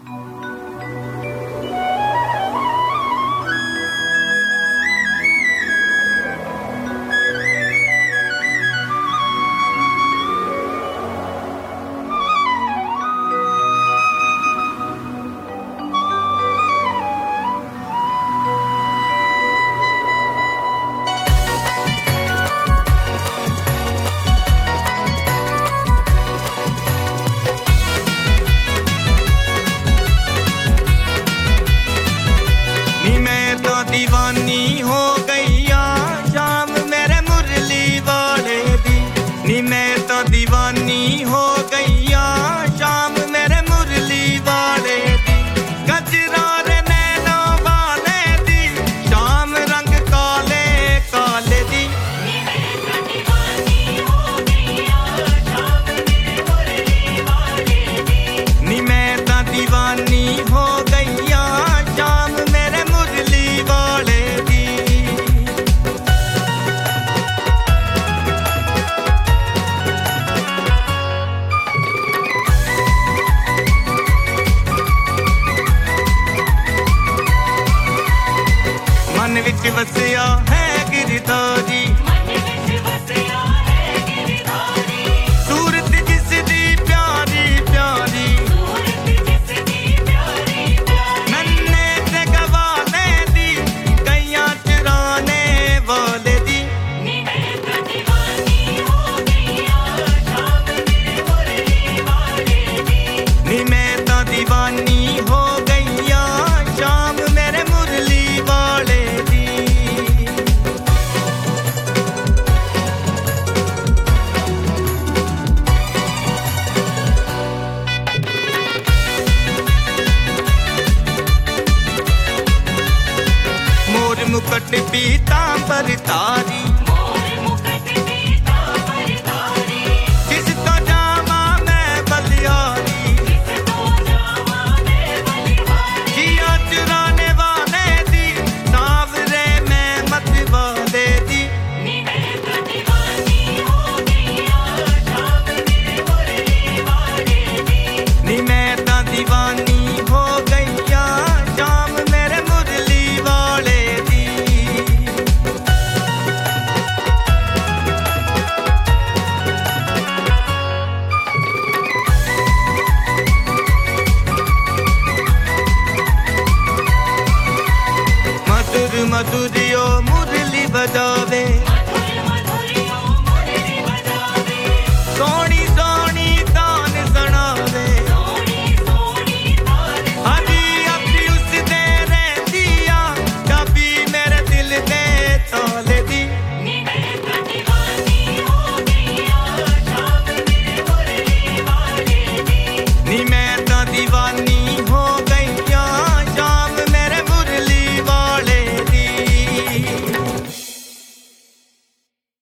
दीवानी हो गईया शाम मेरे मुरली वाले दी नी मैं तो दीवानी हो गईया शाम मेरे मुरली वाले दी गजरा रे नैनो वाले दी शाम रंग काले काले दी नी मैं तो दीवानी हो गईया शाम मेरे मुरली वाले दी नी मैं तो दीवानी हो गईया शाम मेरे मुरली वाले दी मन विच वसिया है गिरधारी सूरत जिसदी प्यारी प्यारी नन्हे ते गवाले दी गैया चराने वाले दी नी मैं तो दीवानी हो गईया शाम मेरे मुरली वाले दी नी मैं तो दीवानी हो गईया शाम मेरे मुरली वाले दी मोर मुकट पीतांबर तारी किस तो जावा मैं बलियारी जिया चुराने वाले दी सावरे मैं मत वाले दी नी मैं तो दीवानी हो गईया शाम मेरे मुरली वाले दी नी मैं तो दीवानी हो गईया शाम मेरे मुरली वाले दी मधुर मधुरियो मुरली बजावे सोनी सोनी तान सुनावे हजी अभी उस दे रहती आ कभी मेरे दिल दे तोले